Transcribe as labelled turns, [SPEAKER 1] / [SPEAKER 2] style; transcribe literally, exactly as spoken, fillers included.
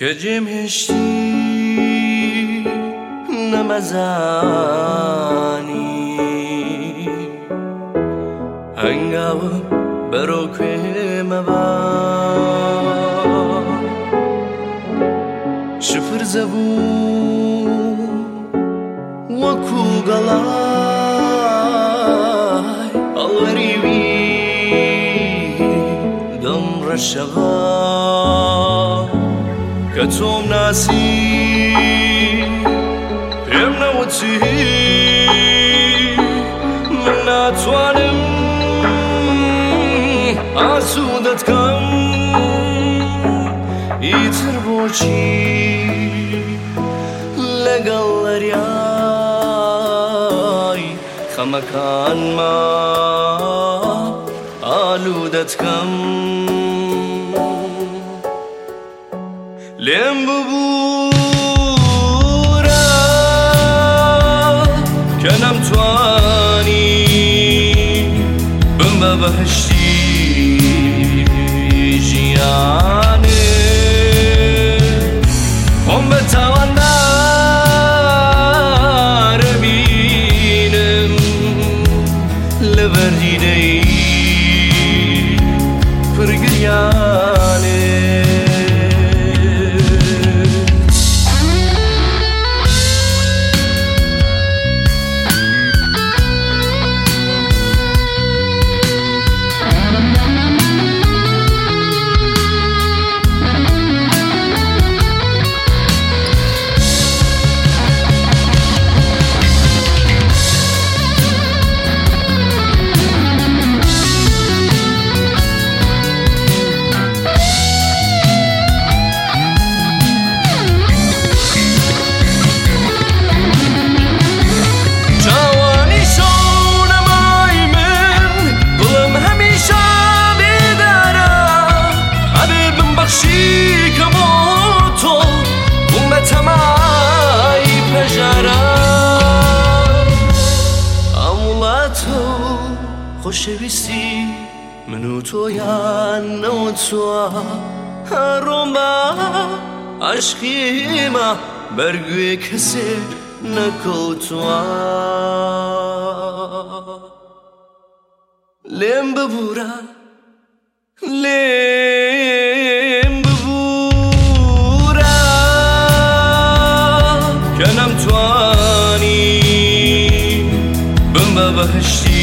[SPEAKER 1] که جیم هشتی نمزانی هنگاو برو که مبا شفر زبون وکو گلای الوریوی دم رشغا کتوم ناسی پیم نوتی من ناتوانم آسودت کم ایتر بوچی لگل دریای خمکان ما آلودت کم لیم ببورا که نمتوانی بم بهشتی جیانه هم بتوان نربینم لبردینه پرگریانه خوشویستی منو تو یا نو تو روما عشقی ما برگوی کسی نکو تو لیم ببورا لیم ببورا که نمتوانی بم بهشتی